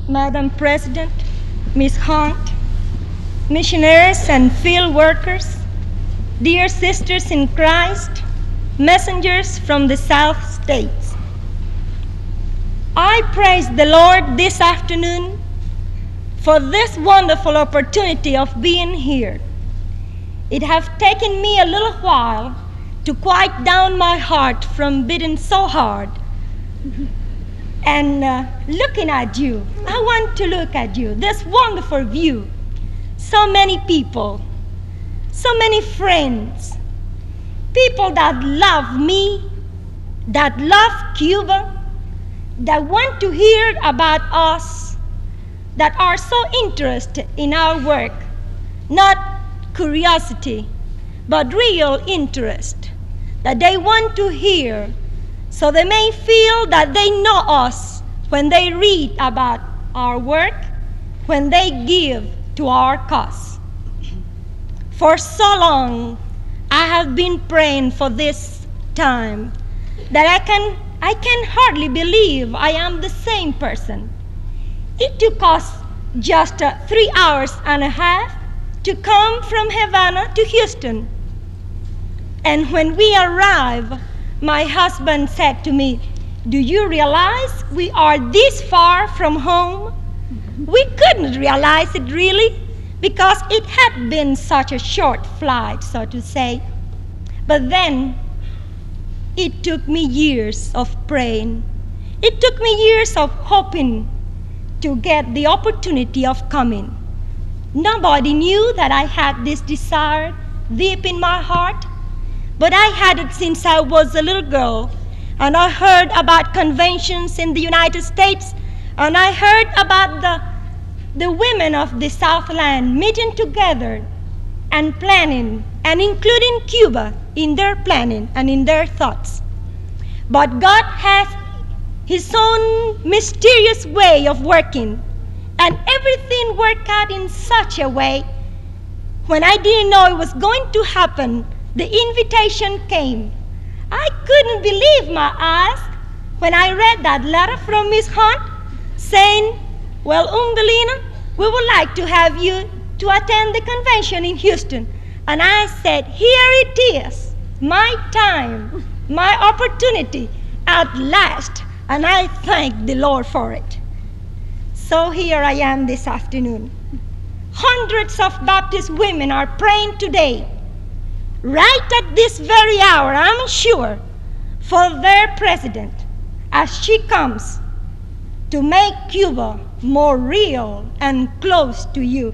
Madam President, Ms. Hunt, missionaries and field workers, dear sisters in Christ, messengers from the South States. I praise the Lord this afternoon for this wonderful opportunity of being here. It has taken me a little while to quiet down my heart from beating so hard. And looking at you, I want to look at you, this wonderful view. So many people, so many friends, people that love me, that love Cuba, that want to hear about us, that are so interested in our work, not curiosity, but real interest, that they want to hear, so they may feel that they know us when they read about our work, when they give to our cause. For so long, I have been praying for this time that I can hardly believe I am the same person. It took us just 3 hours and a half to come from Havana to Houston. And when we arrived, my husband said to me, "Do you realize we are this far from home?" We couldn't realize it really, because it had been such a short flight, so to say. But then, it took me years of praying. It took me years of hoping to get the opportunity of coming. Nobody knew that I had this desire deep in my heart, but I had it since I was a little girl, and I heard about conventions in the United States, and I heard about the women of the Southland meeting together and planning, and including Cuba in their planning and in their thoughts. But God has His own mysterious way of working, and everything worked out in such a way. When I didn't know it was going to happen, the invitation came. I couldn't believe my eyes when I read that letter from Miss Hunt saying, "Well, Ungalina, we would like to have you to attend the convention in Houston." And I said, "Here it is, my time, my opportunity at last." And I thank the Lord for it. So here I am this afternoon. Hundreds of Baptist women are praying today, right at this very hour, I'm sure, for their president as she comes to make Cuba more real and close to you.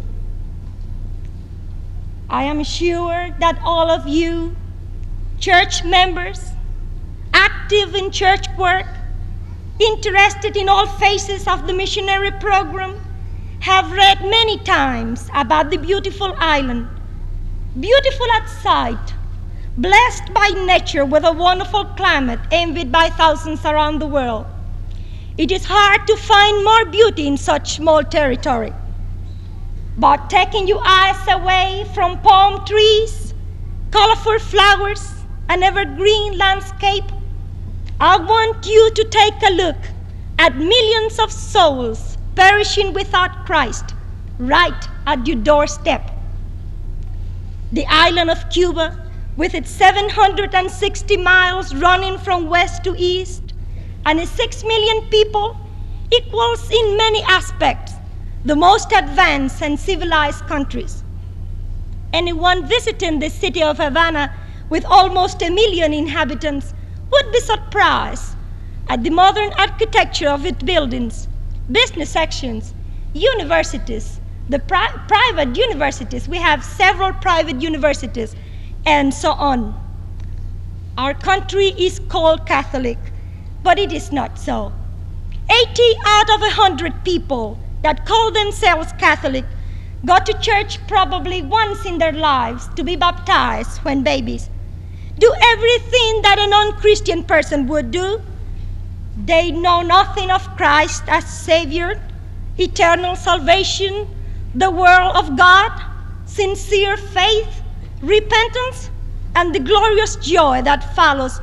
I am sure that all of you, church members, active in church work, interested in all phases of the missionary program, have read many times about the beautiful island, beautiful at sight, blessed by nature with a wonderful climate envied by thousands around the world. It is hard to find more beauty in such small territory. But taking your eyes away from palm trees, colorful flowers, and evergreen landscape, I want you to take a look at millions of souls perishing without Christ right at your doorstep. The island of Cuba, with its 760 miles running from west to east, and its 6 million people, equals in many aspects the most advanced and civilized countries. Anyone visiting the city of Havana with almost 1 million inhabitants would be surprised at the modern architecture of its buildings, business sections, universities, the private universities. We have several private universities, and so on. Our country is called Catholic, but it is not so. 80 out of 100 people that call themselves Catholic go to church probably once in their lives to be baptized when babies. Do everything that a non-Christian person would do. They know nothing of Christ as Savior, eternal salvation, the world of God, sincere faith, repentance, and the glorious joy that follows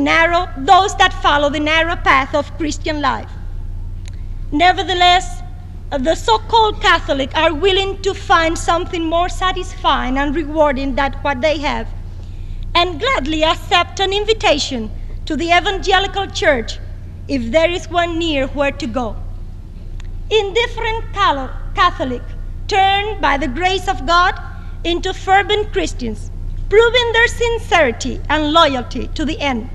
those that follow the narrow path of Christian life. Nevertheless, the so-called Catholic are willing to find something more satisfying and rewarding than what they have, and gladly accept an invitation to the evangelical church if there is one near where to go. Indifferent Catholic turn by the grace of God into fervent Christians, proving their sincerity and loyalty to the end.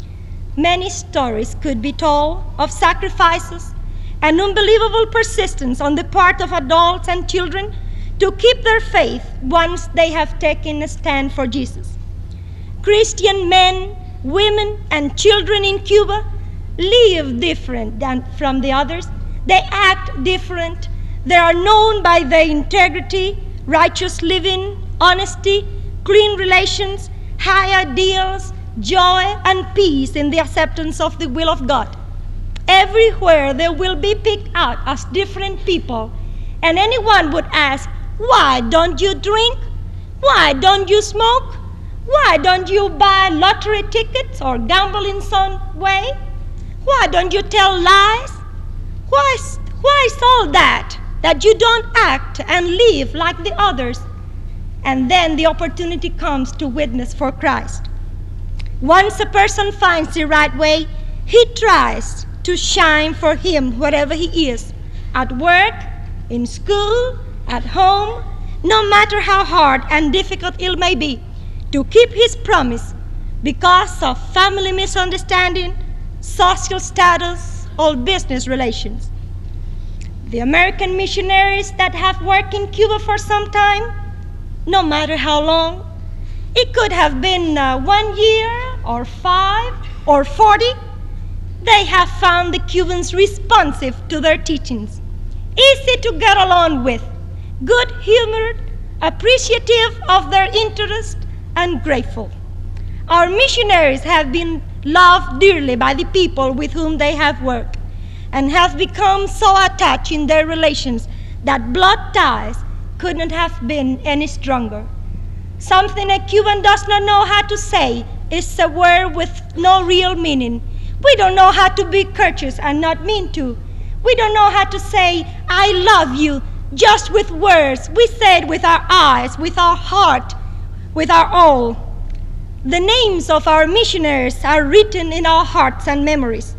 Many stories could be told of sacrifices and unbelievable persistence on the part of adults and children to keep their faith once they have taken a stand for Jesus. Christian men, women, and children in Cuba live different than from the others. They act different. They are known by their integrity, righteous living, honesty, clean relations, high ideals, joy, and peace in the acceptance of the will of God. Everywhere they will be picked out as different people, and anyone would ask, why don't you drink? Why don't you smoke? Why don't you buy lottery tickets or gamble in some way? Why don't you tell lies? Why is all that you don't act and live like the others? And then the opportunity comes to witness for Christ. Once a person finds the right way, he tries to shine for him wherever he is, at work, in school, at home, no matter how hard and difficult it may be, to keep his promise because of family misunderstanding, social status, or business relations. The American missionaries that have worked in Cuba for some time, no matter how long, it could have been 1 year or 5 or 40, they have found the Cubans responsive to their teachings, easy to get along with, good-humored, appreciative of their interest, and grateful. Our missionaries have been loved dearly by the people with whom they have worked, and have become so attached in their relations that blood ties couldn't have been any stronger. Something a Cuban does not know how to say is a word with no real meaning. We don't know how to be courteous and not mean to. We don't know how to say, I love you, just with words. We say it with our eyes, with our heart, with our all. The names of our missionaries are written in our hearts and memories.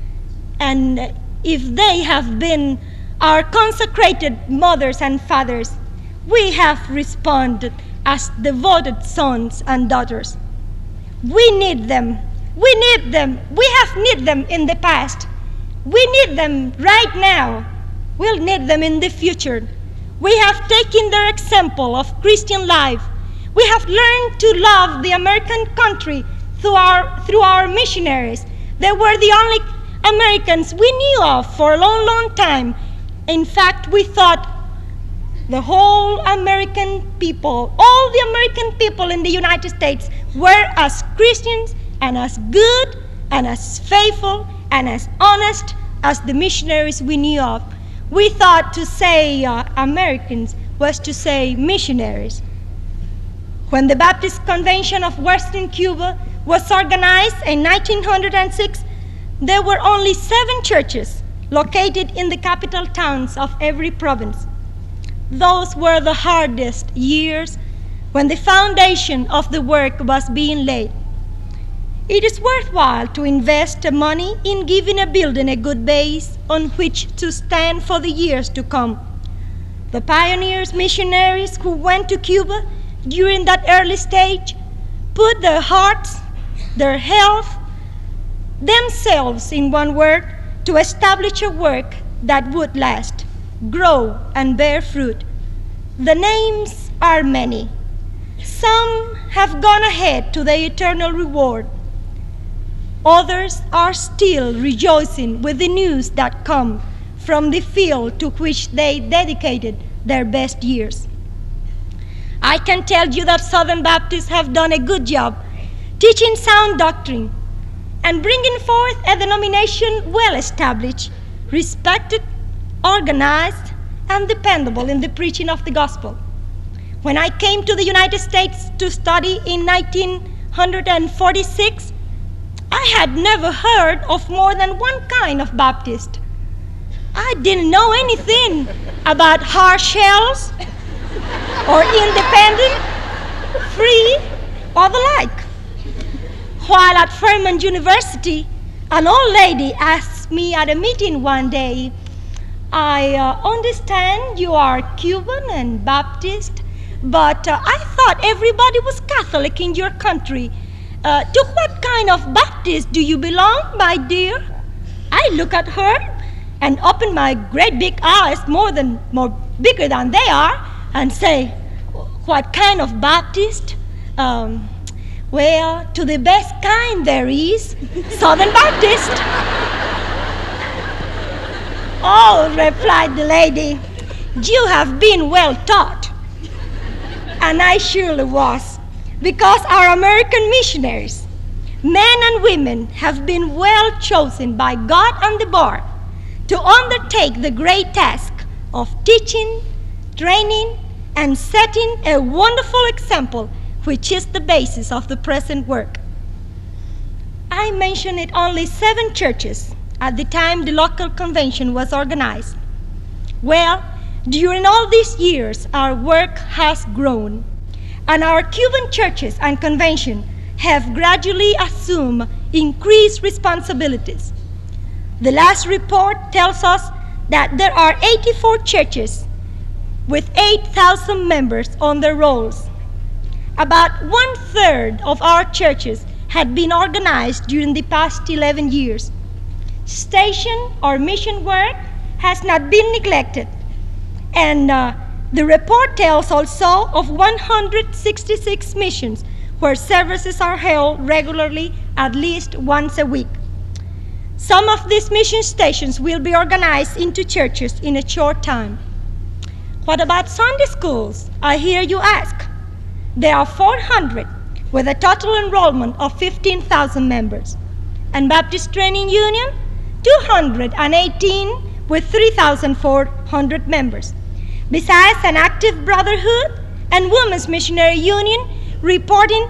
And if they have been our consecrated mothers and fathers, we have responded as devoted sons and daughters. We need them. We need them. We have need them in the past. We need them right now. We'll need them in the future. We have taken their example of Christian life. We have learned to love the American country through our missionaries. They were the only Americans we knew of for a long, long time. In fact, we thought the whole American people, all the American people in the United States were as Christians and as good and as faithful and as honest as the missionaries we knew of. We thought to say Americans was to say missionaries. When the Baptist Convention of Western Cuba was organized in 1906, there were only 7 churches located in the capital towns of every province. Those were the hardest years when the foundation of the work was being laid. It is worthwhile to invest money in giving a building a good base on which to stand for the years to come. The pioneers, missionaries who went to Cuba during that early stage put their hearts, their health, themselves, in one word, to establish a work that would last, grow, and bear fruit. The names are many. Some have gone ahead to the eternal reward. Others are still rejoicing with the news that come from the field to which they dedicated their best years. I can tell you that Southern Baptists have done a good job teaching sound doctrine and bringing forth a denomination well established, respected, organized, and dependable in the preaching of the gospel. When I came to the United States to study in 1946, I had never heard of more than one kind of Baptist. I didn't know anything about hard shells or independent, free, or the like. While at Fairmont University, an old lady asked me at a meeting one day, I understand you are Cuban and Baptist, but I thought everybody was Catholic in your country. To what kind of Baptist do you belong, my dear? I look at her and open my great big eyes, more bigger than they are, and say, what kind of Baptist? Well, to the best kind there is, Southern Baptist. Oh, replied the lady, you have been well taught. And I surely was, because our American missionaries, men and women, have been well chosen by God and the bar to undertake the great task of teaching, training, and setting a wonderful example, which is the basis of the present work. I mentioned it only 7 churches at the time the local convention was organized. Well, during all these years, our work has grown, and our Cuban churches and convention have gradually assumed increased responsibilities. The last report tells us that there are 84 churches with 8,000 members on their rolls. About 1/3 of our churches had been organized during the past 11 years. Station or mission work has not been neglected. And the report tells also of 166 missions where services are held regularly at least once a week. Some of these mission stations will be organized into churches in a short time. What about Sunday schools? I hear you ask. There are 400 with a total enrollment of 15,000 members. And Baptist Training Union, 218 with 3,400 members. Besides an active brotherhood and Women's Missionary Union reporting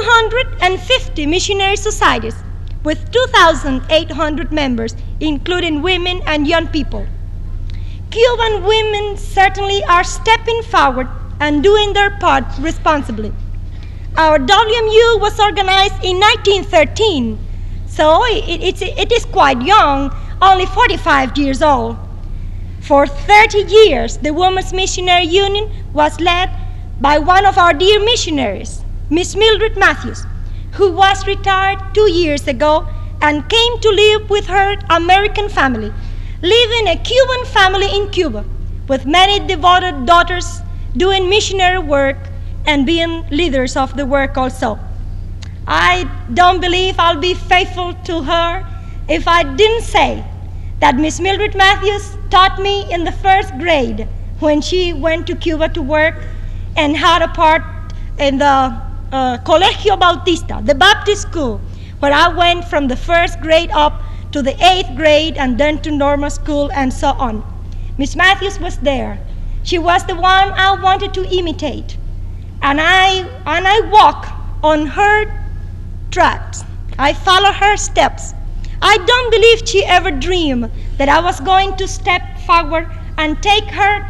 250 missionary societies with 2,800 members, including women and young people. Cuban women certainly are stepping forward and doing their part responsibly. Our WMU was organized in 1913, so it is quite young, only 45 years old. For 30 years, the Women's Missionary Union was led by one of our dear missionaries, Miss Mildred Matthews, who was retired 2 years ago and came to live with her American family, living a Cuban family in Cuba, with many devoted daughters doing missionary work and being leaders of the work also. I don't believe I'll be faithful to her if I didn't say that Miss Mildred Matthews taught me in the 1st grade when she went to Cuba to work and had a part in the Colegio Bautista, the Baptist school, where I went from the 1st grade up to the 8th grade and then to normal school and so on. Miss Matthews was there. She was the one I wanted to imitate. And I walk on her tracks. I follow her steps. I don't believe she ever dreamed that I was going to step forward and take her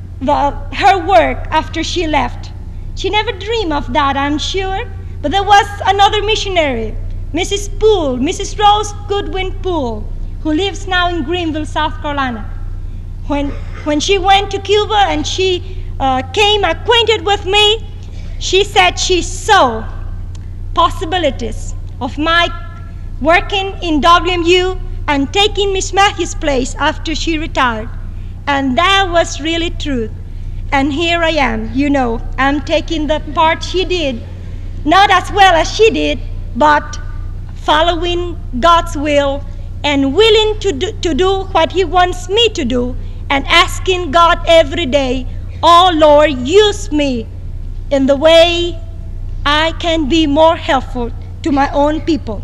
work after she left. She never dreamed of that, I'm sure. But there was another missionary, Mrs. Poole, Mrs. Rose Goodwin Poole, who lives now in Greenville, South Carolina. When she went to Cuba and she came acquainted with me, she said she saw possibilities of my working in WMU and taking Miss Matthews' place after she retired. And that was really true. And here I am, I'm taking the part she did, not as well as she did, but following God's will and willing to do what He wants me to do and asking God every day, oh Lord, use me in the way I can be more helpful to my own people.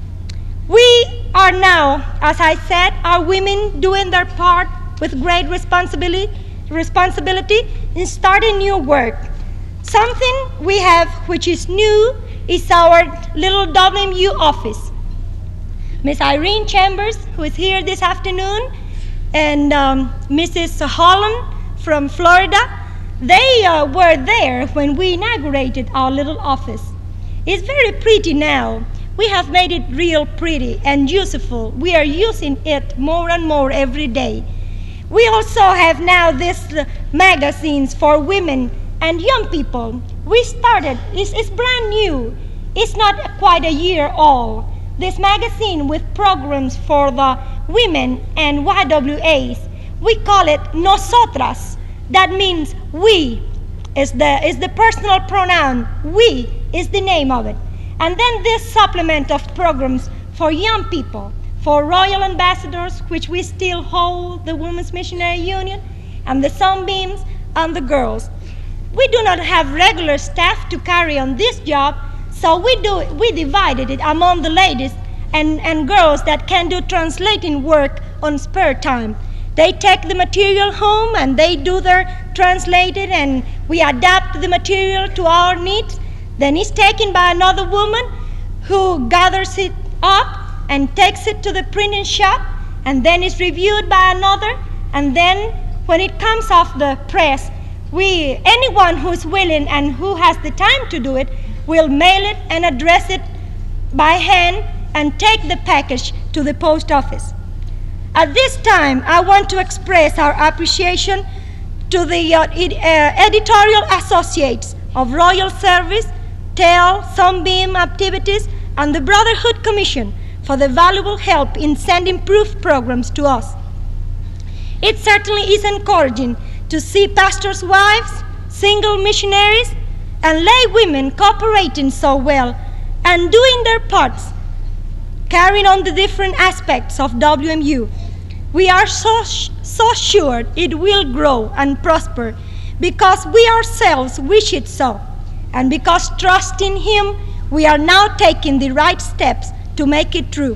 We are now, as I said, our women doing their part with great responsibility in starting new work. Something we have which is new is our little WMU office. Miss Irene Chambers, who is here this afternoon, and Mrs. Holland from Florida. They were there when we inaugurated our little office. It's very pretty now. We have made it real pretty and useful. We are using it more and more every day. We also have now these magazines for women and young people. We started, it's brand new. It's not quite a year old. This magazine with programs for the women and YWAs. We call it Nosotras. That means we is the personal pronoun. We is the name of it. And then this supplement of programs for young people, for Royal Ambassadors, which we still hold, the Women's Missionary Union, and the Sunbeams and the girls. We do not have regular staff to carry on this job, so we divided it among the ladies and girls that can do translating work on spare time. They take the material home and they do their translating, and we adapt the material to our needs. Then it's taken by another woman who gathers it up and takes it to the printing shop, and then it's reviewed by another, and then when it comes off the press, anyone who's willing and who has the time to do it will mail it and address it by hand and take the package to the post office. At this time, I want to express our appreciation to the editorial associates of Royal Service, TEL, Sunbeam Activities, and the Brotherhood Commission for the valuable help in sending proof programs to us. It certainly is encouraging to see pastors' wives, single missionaries, and lay women cooperating so well and doing their parts, carrying on the different aspects of WMU. We are so sure it will grow and prosper because we ourselves wish it so, and because trusting Him, we are now taking the right steps to make it true.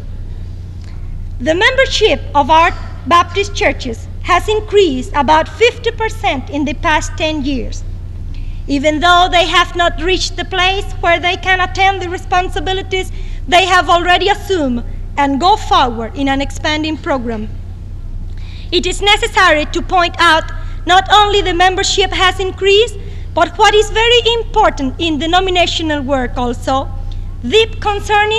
The membership of our Baptist churches has increased about 50% in the past 10 years. Even though they have not reached the place where they can attend the responsibilities they have already assumed and go forward in an expanding program. It is necessary to point out not only the membership has increased, but what is very important in denominational work also, deep concerning,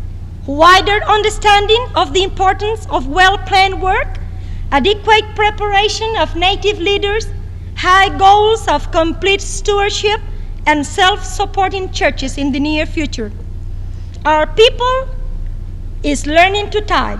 wider understanding of the importance of well-planned work, adequate preparation of native leaders, high goals of complete stewardship, and self-supporting churches in the near future. Our people is learning to tithe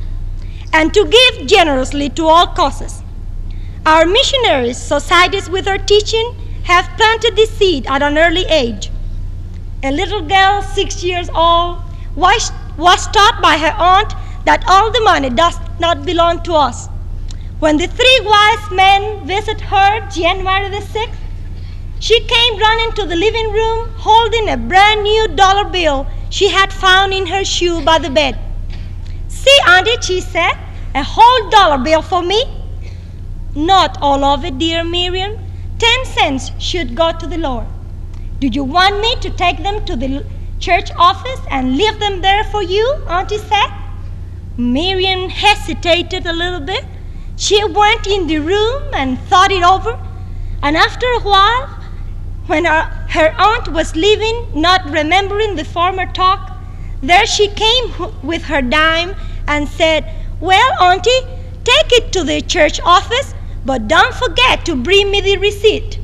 and to give generously to all causes. Our missionaries, societies with our teaching, have planted the seed at an early age. A little girl, 6 years old, was taught by her aunt that all the money does not belong to us. When the three wise men visited her January the 6th, she came running to the living room holding a brand new dollar bill she had found in her shoe by the bed. "See, Auntie," she said, "a whole dollar bill for me." "Not all of it, dear Miriam. 10 cents should go to the Lord. Do you want me to take them to the church office and leave them there for you?" Auntie said. Miriam hesitated a little bit. She went in the room and thought it over, and after a while, when her aunt was leaving, not remembering the former talk, there she came with her dime and said, "Well, Auntie, take it to the church office, but don't forget to bring me the receipt."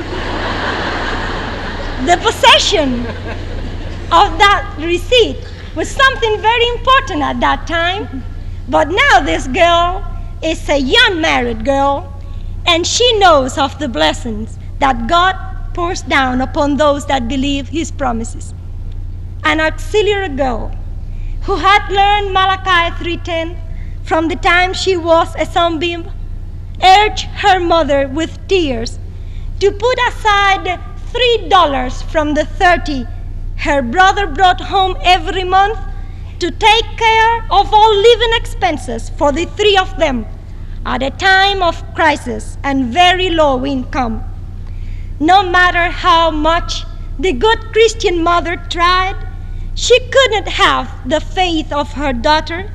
The possession of that receipt was something very important at that time, but now this girl is a young married girl, and she knows of the blessings that God pours down upon those that believe His promises. An auxiliary girl who had learned Malachi 3:10 from the time she was a sunbeam urged her mother with tears to put aside $3 from the 30 her brother brought home every month to take care of all living expenses for the three of them at a time of crisis and very low income. No matter how much the good Christian mother tried, she couldn't have the faith of her daughter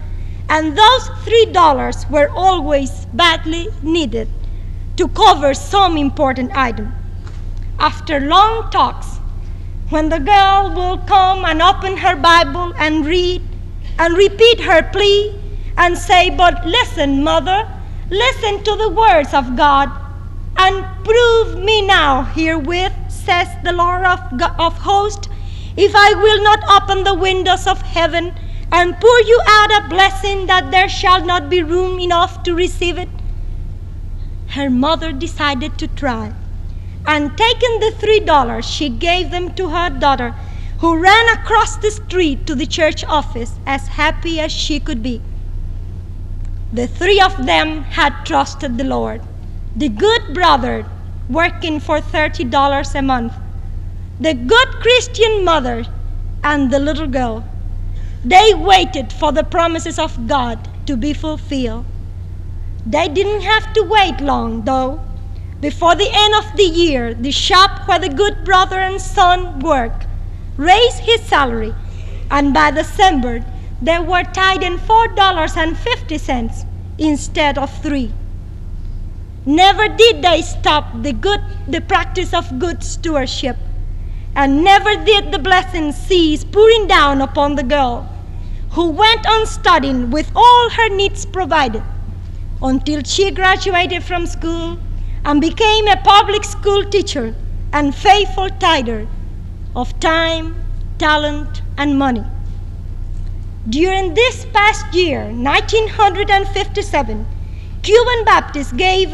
And those $3 were always badly needed to cover some important item. After long talks, when the girl will come and open her Bible and read and repeat her plea and say, "But listen, mother, listen to the words of God, and prove me now herewith, says the Lord of hosts, if I will not open the windows of heaven and pour you out a blessing that there shall not be room enough to receive it." Her mother decided to try, and taking the $3, she gave them to her daughter, who ran across the street to the church office as happy as she could be. The three of them had trusted the Lord. The good brother working for $30 a month, the good Christian mother, and the little girl. They waited for the promises of God to be fulfilled. They didn't have to wait long, though. Before the end of the year, the shop where the good brother and son worked raised his salary, and by December, they were tithing $4.50 instead of $3. Never did they stop the practice of good stewardship, and never did the blessing cease pouring down upon the girl, who went on studying with all her needs provided until she graduated from school and became a public school teacher and faithful tither of time, talent, and money. During this past year, 1957, Cuban Baptists gave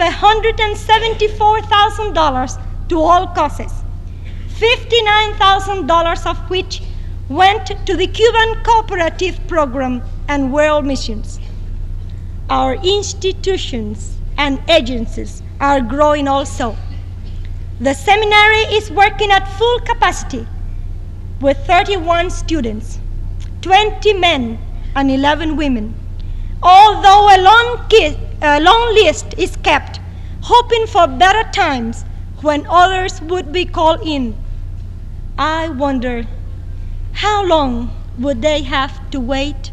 $174,000 to all causes, $59,000 of which went to the Cuban Cooperative Program and World Missions. Our institutions and agencies are growing also. The seminary is working at full capacity with 31 students, 20 men and 11 women. Although a long list is kept, hoping for better times when others would be called in. I wonder, how long would they have to wait?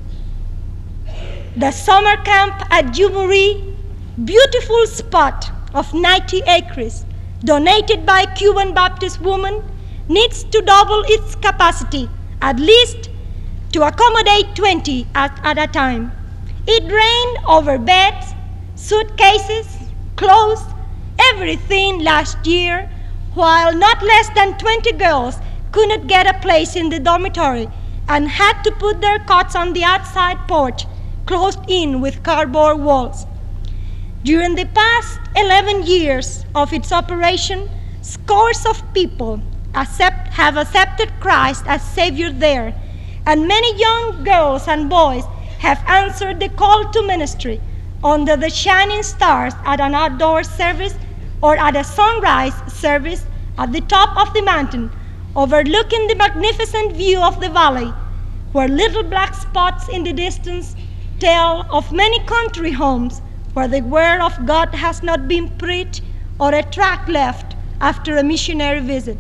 The summer camp at Jumuri, beautiful spot of 90 acres, donated by Cuban Baptist women, needs to double its capacity, at least to accommodate 20 at a time. It rained over beds, suitcases, clothes, everything last year, while not less than 20 girls couldn't get a place in the dormitory and had to put their cots on the outside porch, closed in with cardboard walls. During the past 11 years of its operation, scores of people have accepted Christ as Savior there, and many young girls and boys have answered the call to ministry under the shining stars at an outdoor service or at a sunrise service at the top of the mountain, overlooking the magnificent view of the valley, where little black spots in the distance tell of many country homes where the word of God has not been preached or a tract left after a missionary visit.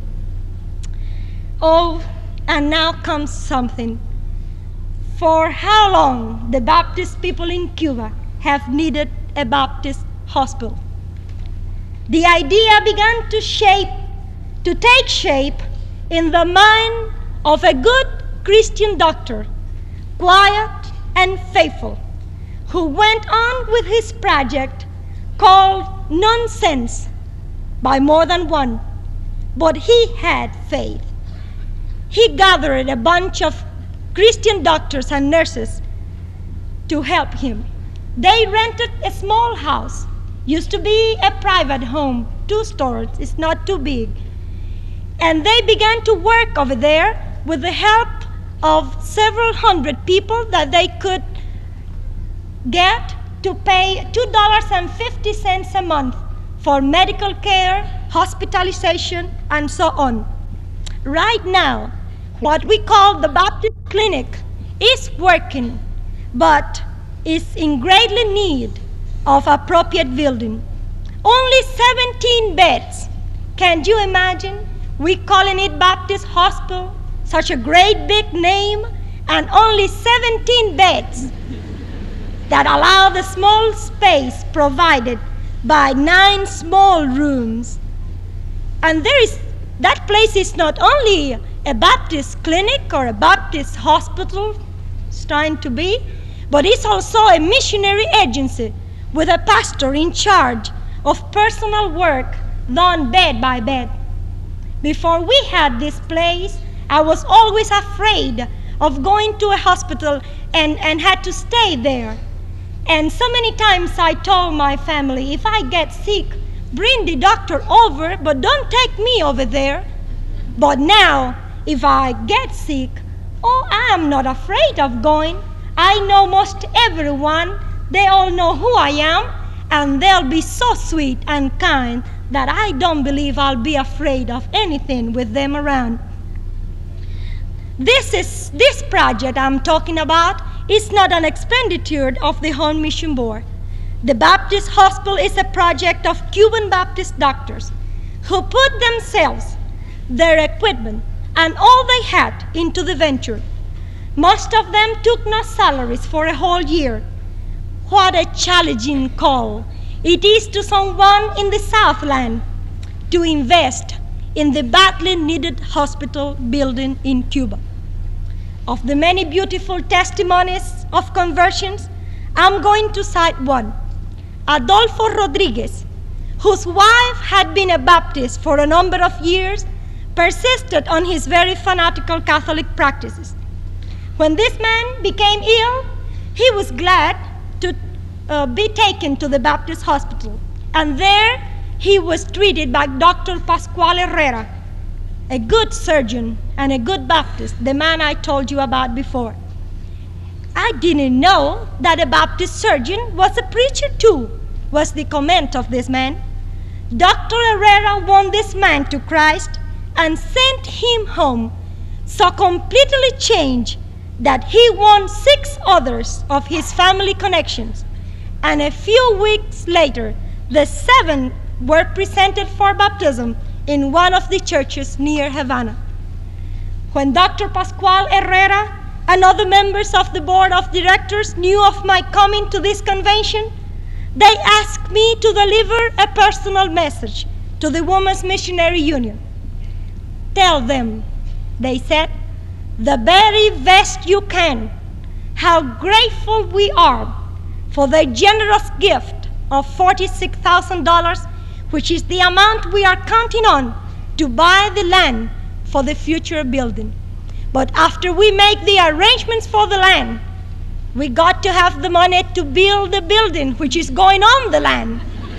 Oh, and now comes something. For how long the Baptist people in Cuba have needed a Baptist hospital? The idea began to take shape in the mind of a good Christian doctor, quiet and faithful, who went on with his project called Nonsense by more than one, but he had faith. He gathered a bunch of Christian doctors and nurses to help him. They rented a small house, used to be a private home, 2 stories, it's not too big. And they began to work over there with the help of several hundred people that they could get to pay $2.50 a month for medical care, hospitalization, and so on. Right now, what we call the Baptist Clinic is working, but is in greatly need of appropriate building. Only 17 beds. Can you imagine? We calling it Baptist Hospital, such a great big name, and only 17 beds. that allow the small space provided by 9 small rooms. And that place is not only a Baptist clinic or a Baptist hospital, it's trying to be, but it's also a missionary agency with a pastor in charge of personal work done bed by bed. Before we had this place, I was always afraid of going to a hospital and had to stay there. And so many times I told my family, if I get sick, bring the doctor over, but don't take me over there. But now, if I get sick, I am not afraid of going. I know most everyone. They all know who I am, and they'll be so sweet and kind that I don't believe I'll be afraid of anything with them around. This project I'm talking about is not an expenditure of the Home Mission Board. The Baptist Hospital is a project of Cuban Baptist doctors who put themselves, their equipment, and all they had into the venture. Most of them took no salaries for a whole year. What a challenging call it is to someone in the Southland to invest in the badly needed hospital building in Cuba. Of the many beautiful testimonies of conversions, I'm going to cite one. Adolfo Rodriguez, whose wife had been a Baptist for a number of years, persisted on his very fanatical Catholic practices. When this man became ill, he was glad to be taken to the Baptist hospital, and there he was treated by Dr. Pascual Herrera, a good surgeon and a good Baptist, the man I told you about before. I didn't know that a Baptist surgeon was a preacher too, was the comment of this man. Dr. Herrera won this man to Christ and sent him home so completely changed that he won 6 others of his family connections. And a few weeks later, the 7 were presented for baptism in one of the churches near Havana. When Dr. Pascual Herrera and other members of the board of directors knew of my coming to this convention, they asked me to deliver a personal message to the Women's Missionary Union. Tell them, they said, the very best you can, how grateful we are for the generous gift of $46,000, which is the amount we are counting on to buy the land for the future building. But after we make the arrangements for the land, we got to have the money to build the building, which is going on the land.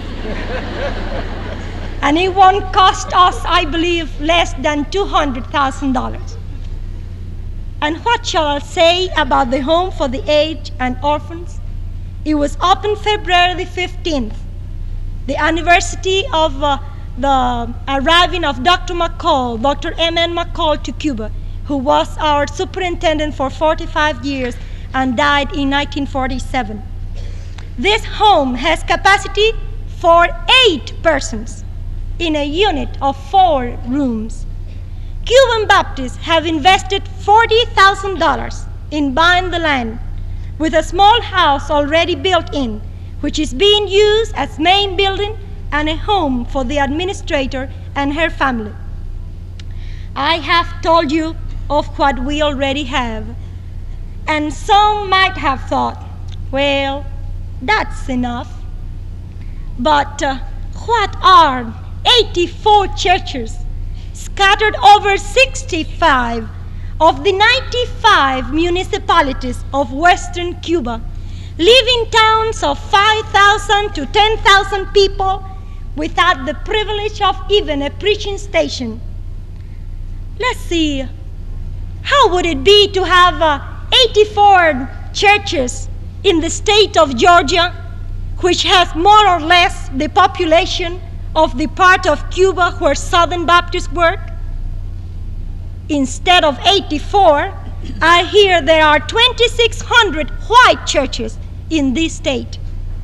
And it won't cost us, I believe, less than $200,000. And what shall I say about the home for the aged and orphans? It was opened February the 15th, the anniversary of the arriving of Dr. McCall, Dr. M.N. McCall to Cuba, who was our superintendent for 45 years and died in 1947. This home has capacity for 8 persons in a unit of 4 rooms. Cuban Baptists have invested $40,000 in buying the land, with a small house already built in, which is being used as main building and a home for the administrator and her family. I have told you of what we already have, and some might have thought, well, that's enough. But what are 84 churches scattered over 65 of the 95 municipalities of Western Cuba, living towns of 5,000 to 10,000 people without the privilege of even a preaching station? Let's see, how would it be to have 84 churches in the state of Georgia, which has more or less the population of the part of Cuba where Southern Baptists work? Instead of 84, I hear there are 2,600 white churches in this state.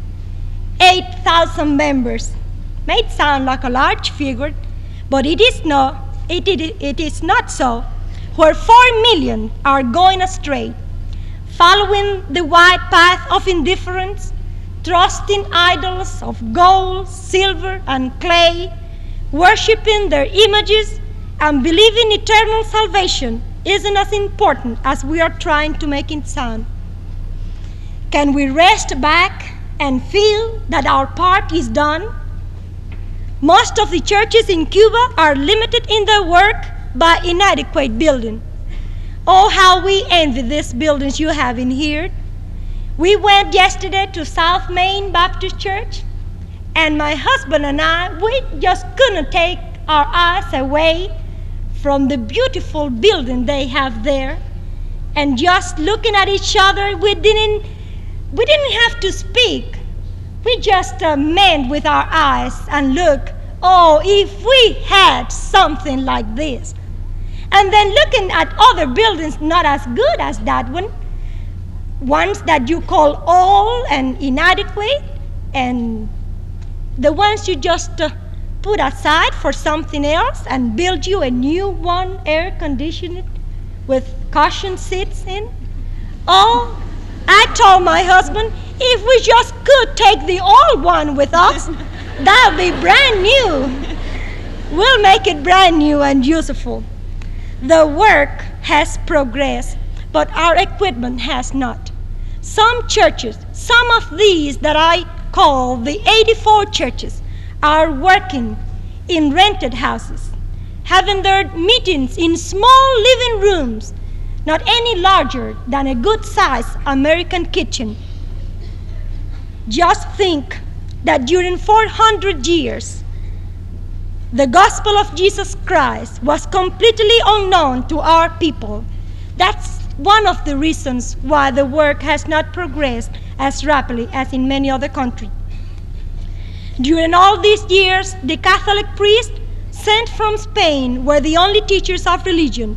8,000 members. May sound like a large figure, but it is not. It is not so. Where 4 million are going astray, following the wide path of indifference, trusting idols of gold, silver, and clay, worshiping their images, and believing eternal salvation isn't as important as we are trying to make it sound. Can we rest back and feel that our part is done? Most of the churches in Cuba are limited in their work by inadequate building. Oh, how we envy these buildings you have in here. We went yesterday to South Main Baptist Church, and my husband and I, we just couldn't take our eyes away from the beautiful building they have there. And just looking at each other, we didn't have to speak. We just met with our eyes and look, oh, if we had something like this. And then looking at other buildings not as good as that one, ones that you call old and inadequate, and the ones you just put aside for something else and build you a new one, air conditioned with cushion seats in. Oh, I told my husband, if we just could take the old one with us, that would be brand new. We'll make it brand new and useful. The work has progressed, but our equipment has not. Some churches, some of these that I call the 84 churches, are working in rented houses, having their meetings in small living rooms, not any larger than a good-sized American kitchen. Just think that during 400 years, the gospel of Jesus Christ was completely unknown to our people. That's one of the reasons why the work has not progressed as rapidly as in many other countries. During all these years, the Catholic priests sent from Spain were the only teachers of religion.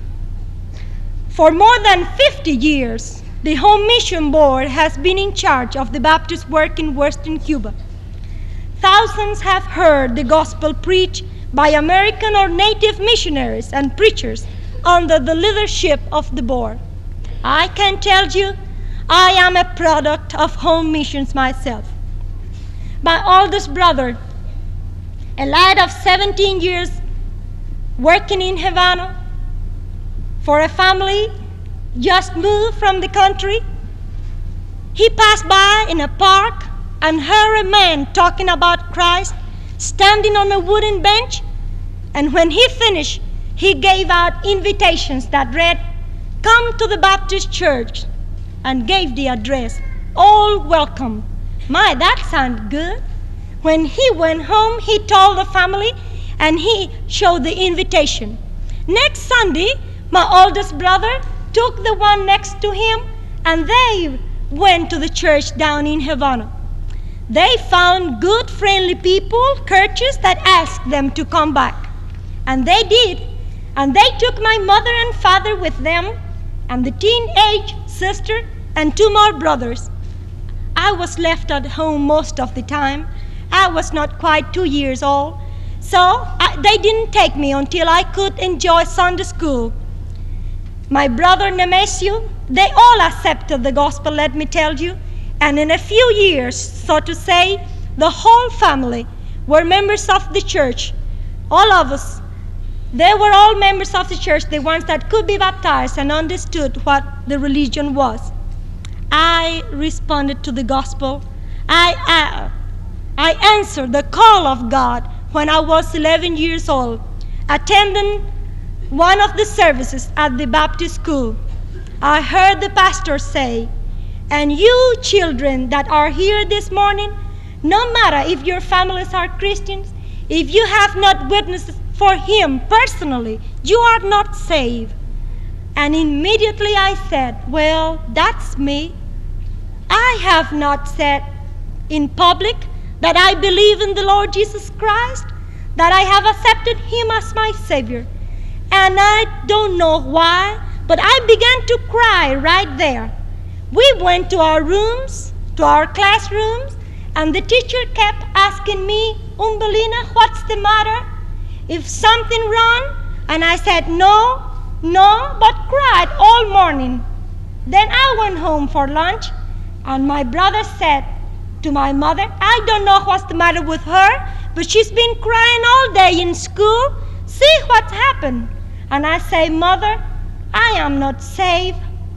For more than 50 years, the Home Mission Board has been in charge of the Baptist work in Western Cuba. Thousands have heard the gospel preached by American or native missionaries and preachers under the leadership of the board. I can tell you, I am a product of home missions myself. My oldest brother, a lad of 17 years, working in Havana for a family just moved from the country, he passed by in a park and heard a man talking about Christ standing on a wooden bench, and when he finished, he gave out invitations that read, "Come to the Baptist church," and gave the address, "All welcome." My, that sounded good. When he went home, he told the family, and he showed the invitation. Next Sunday, my oldest brother took the one next to him, and they went to the church down in Havana. They found good, friendly people, courteous, that asked them to come back. And they did. And they took my mother and father with them, and the teenage sister and 2 more brothers. I was left at home most of the time. I was not quite 2 years old. So they didn't take me until I could enjoy Sunday school. My brother Nemesio, they all accepted the gospel, let me tell you. And in a few years, so to say, the whole family were members of the church. All of us, they were all members of the church, the ones that could be baptized and understood what the religion was. I responded to the gospel. I answered the call of God when I was 11 years old, attending one of the services at the Baptist school. I heard the pastor say, "And you children that are here this morning, no matter if your families are Christians, if you have not witnessed for him personally, you are not saved." And immediately I said, "Well, that's me. I have not said in public that I believe in the Lord Jesus Christ, that I have accepted him as my Savior. And I don't know why, but I began to cry right there. We went to our rooms, to our classrooms, and the teacher kept asking me, "Umbelina, what's the matter? If something wrong?" And I said, no, but cried all morning. Then I went home for lunch, and my brother said to my mother, I don't know what's the matter with her, but she's been crying all day in school. See what's happened. And I say, Mother, I am not saved.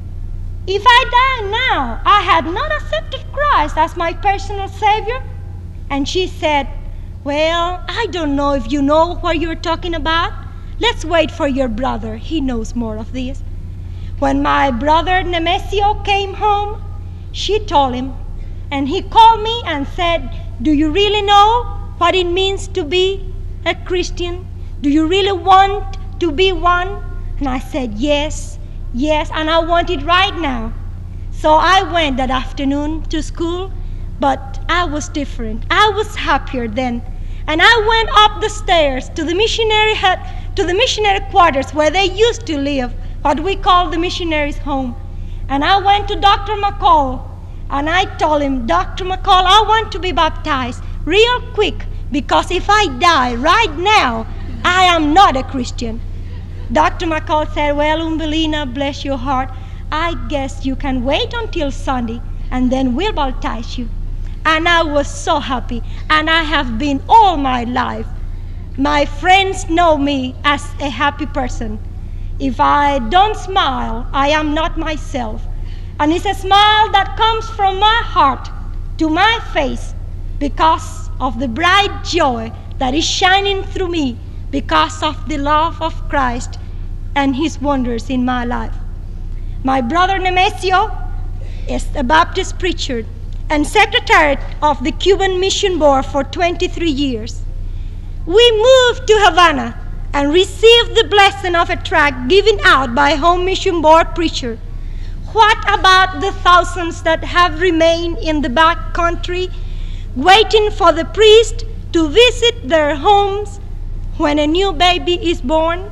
If I die now, I had not accepted Christ as my personal Savior. And she said, well, I don't know if you know what you're talking about. Let's wait for your brother. He knows more of this. When my brother Nemesio came home, she told him, and he called me and said, do you really know what it means to be a Christian? Do you really want to be one? And I said, yes, and I want it right now. So I went that afternoon to school, but I was different. I was happier then. And I went up the stairs to the missionary hut, to the missionary quarters where they used to live, what we call the missionary's home. And I went to Dr. McCall, and I told him, Dr. McCall, I want to be baptized real quick, because if I die right now, I am not a Christian. Dr. McCall said, well, Umbelina, bless your heart, I guess you can wait until Sunday, and then we'll baptize you. And I was so happy, and I have been all my life. My friends know me as a happy person. If I don't smile, I am not myself. And it's a smile that comes from my heart to my face because of the bright joy that is shining through me because of the love of Christ and his wonders in my life. My brother Nemesio is a Baptist preacher and secretary of the Cuban Mission Board for 23 years. We moved to Havana and received the blessing of a tract given out by a home mission board preacher. What about the thousands that have remained in the back country, waiting for the priest to visit their homes when a new baby is born?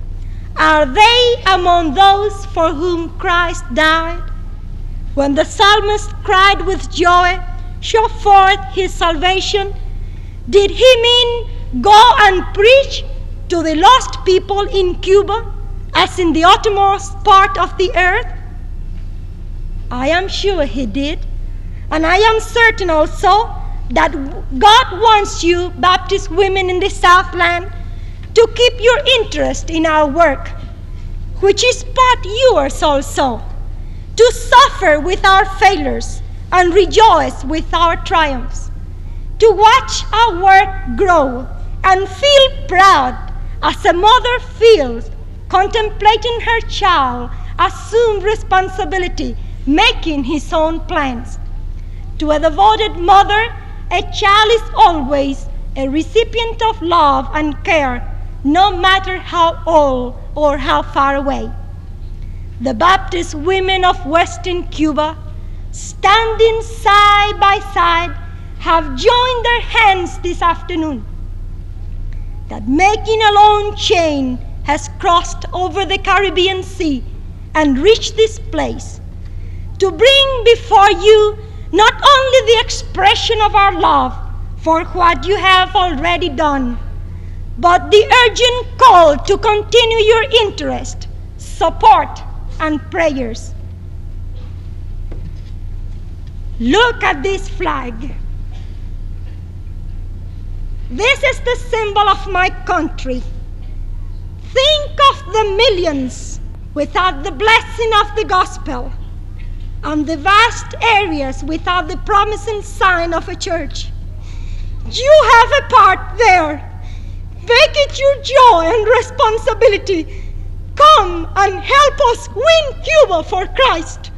Are they among those for whom Christ died? When the psalmist cried with joy, show forth his salvation, did he mean go and preach to the lost people in Cuba, as in the uttermost part of the earth? I am sure he did. And I am certain also that God wants you, Baptist women in the Southland, to keep your interest in our work, which is part yours also, to suffer with our failures and rejoice with our triumphs, to watch our work grow and feel proud as a mother feels contemplating her child assume responsibility, making his own plans. To a devoted mother, a child is always a recipient of love and care, no matter how old or how far away. The Baptist women of Western Cuba, standing side by side, have joined their hands this afternoon. That making a long chain has crossed over the Caribbean Sea and reached this place to bring before you not only the expression of our love for what you have already done, but the urgent call to continue your interest, support, and prayers. Look at this flag. This is the symbol of my country. Think of the millions without the blessing of the gospel, and the vast areas without the promising sign of a church. You have a part there. Make it your joy and responsibility. Come and help us win Cuba for Christ.